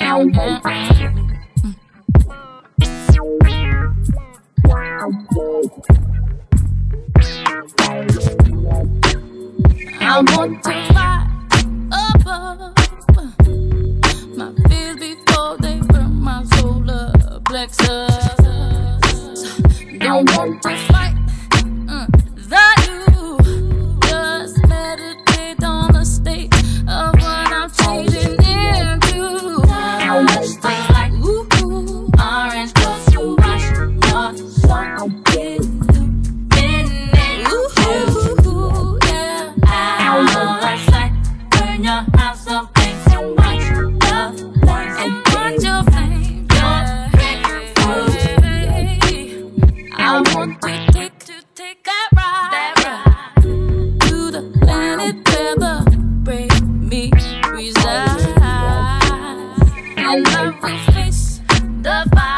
I want to fly above my fears before they burn my solar plexus. Don't want to fight the you. Just meditate on the state of what I'm changing into. How much tastes like orange goes to rush your soul in the midnight. Yeah. How much like burn your house up, thanks so much love, and burn your flame. I want to take that ride to the planet where the brave me reside, and I will face the fire.